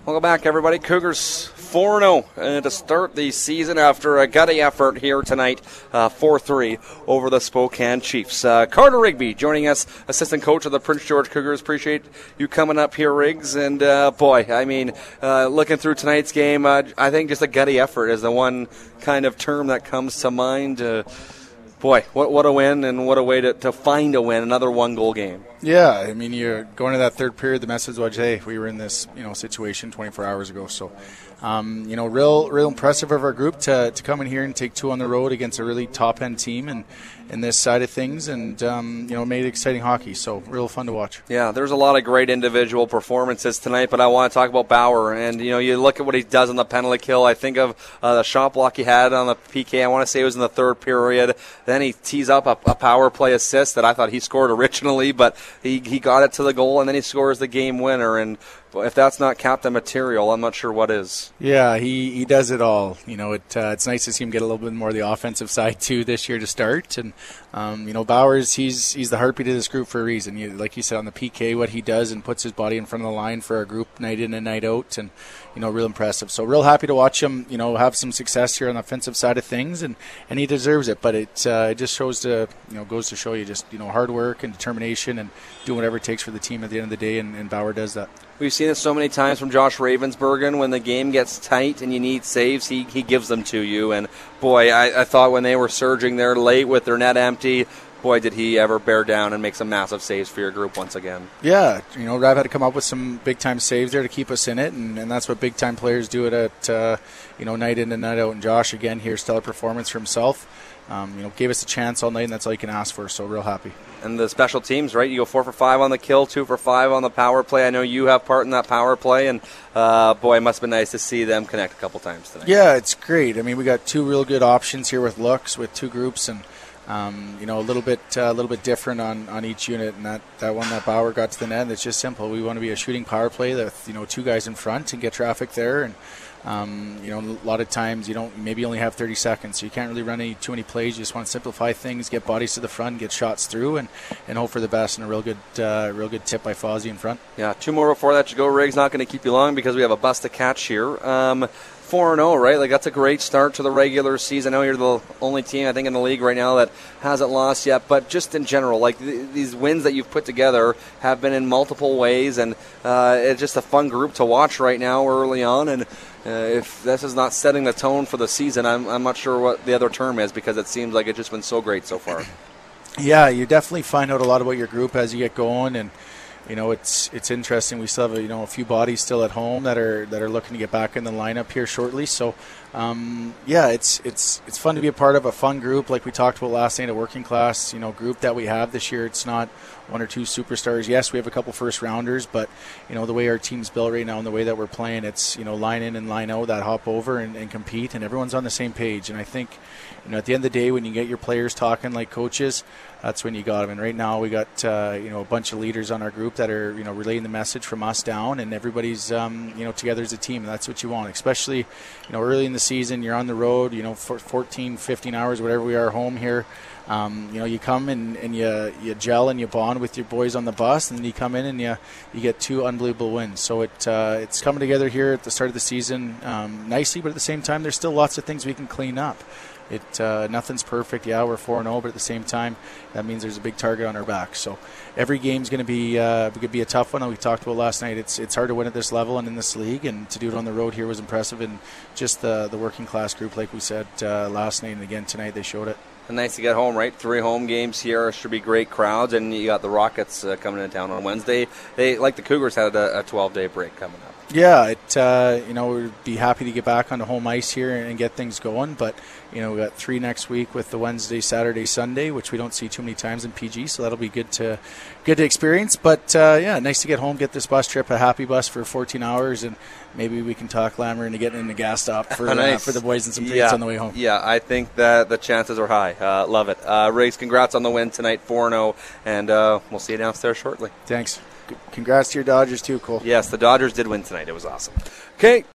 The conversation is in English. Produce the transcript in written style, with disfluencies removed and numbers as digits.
Welcome back, everybody. Cougars 4-0 to start the season after a gutty effort here tonight, 4-3 over the Spokane Chiefs. Carter Rigby joining us, assistant coach of the Prince George Cougars. Appreciate you coming up here, Riggs. And, looking through tonight's game, I think just a gutty effort is the one kind of term that comes to mind. What a win, and what a way to find a win, another one-goal game. Yeah, I mean, you're going to that third period, the message was, hey, we were in this situation 24 hours ago. So, real impressive of our group to come in here and take two on the road against a really top-end team and in this side of things, and made exciting hockey. So real fun to watch. Yeah, there's a lot of great individual performances tonight, but I want to talk about Bauer. And you look at what he does on the penalty kill. I think of the shot block he had on the PK. I want to say it was in the third period. Then he tees up a power play assist that I thought he scored originally, but he got it to the goal, and then he scores the game winner. And if that's not captain material, I'm not sure what is. Yeah, he does it all. It's nice to see him get a little bit more of the offensive side too this year to start. And Bowers, he's the heartbeat of this group for a reason. Like you said on the PK, what he does and puts his body in front of the line for our group night in and night out, and real impressive. So real happy to watch him have some success here on the offensive side of things, and he deserves it. But it just shows goes to show you just hard work and determination and doing whatever it takes for the team at the end of the day, and Bauer does that. We've seen it so many times from Josh Ravensbergen. When the game gets tight and you need saves, he gives them to you. And, boy, I thought when they were surging there late with their net empty, boy, did he ever bear down and make some massive saves for your group once again. Yeah, Rav had to come up with some big-time saves there to keep us in it, and that's what big-time players do it at, night in and night out. And Josh, again, here, stellar performance for himself. Gave us a chance all night, and that's all you can ask for, so real happy. And the special teams, right? You go 4 for 5 on the kill, 2 for 5 on the power play. I know you have part in that power play, and it must have been nice to see them connect a couple times tonight. Yeah, it's great. I mean, we got two real good options here with looks, with two groups, and a little bit different on each unit. And that one that Bauer got to the net, it's just simple. We want to be a shooting power play with two guys in front and get traffic there, and a lot of times you don't maybe only have 30 seconds, so you can't really run too many plays. You just want to simplify things, get bodies to the front, get shots through, and hope for the best. And a real good tip by Fozzie in front. Yeah, 2 more before that you go. Riggs, not going to keep you long because we have a bus to catch here. 4-0, right? Like, that's a great start to the regular season. I know you're the only team, I think, in the league right now that hasn't lost yet, but just in general, like, these wins that you've put together have been in multiple ways, and it's just a fun group to watch right now early on. And if this is not setting the tone for the season, I'm not sure what the other term is, because it seems like it's just been so great so far. Yeah, you definitely find out a lot about your group as you get going, and it's interesting. We still have a few bodies still at home that are looking to get back in the lineup here shortly. So it's fun to be a part of a fun group, like we talked about last night, a working class group that we have this year. It's not 1 or 2 superstars. Yes, we have a couple first rounders, but the way our team's built right now and the way that we're playing, it's line in and line out, that hop over and compete, and everyone's on the same page. And I think at the end of the day, when you get your players talking like coaches, that's when you got them. And right now we got a bunch of leaders on our group that are relaying the message from us down, and everybody's together as a team. And that's what you want, especially early in the season. You're on the road, for 14, 15 hours, whatever we are home here. You come and you gel and you bond with your boys on the bus, and then you come in and you get 2 unbelievable wins. So it's coming together here at the start of the season nicely, but at the same time, there's still lots of things we can clean up. Nothing's perfect. Yeah, we're 4-0, but at the same time, that means there's a big target on our back. So every game's going to be a tough one. We talked about last night. It's hard to win at this level and in this league, and to do it on the road here was impressive. And just the working class group, like we said last night and again tonight, they showed it. And nice to get home, right? 3 home games here. Should be great crowds. And you got the Rockets coming into town on Wednesday. They, like the Cougars, had a 12-day break coming up. Yeah, we'd be happy to get back onto home ice here and get things going. But, we got 3 next week with the Wednesday, Saturday, Sunday, which we don't see too many times in PG. So that'll be good to experience. But, nice to get home, get this bus trip, a happy bus for 14 hours. And maybe we can talk Lammer into getting in the gas stop for nice. For the boys and some treats on the way home. Yeah, I think that the chances are high. Love it. Riggs, congrats on the win tonight, 4-0. And we'll see you downstairs shortly. Thanks. Congrats to your Dodgers, too, Cole. Yes, the Dodgers did win tonight. It was awesome. Okay.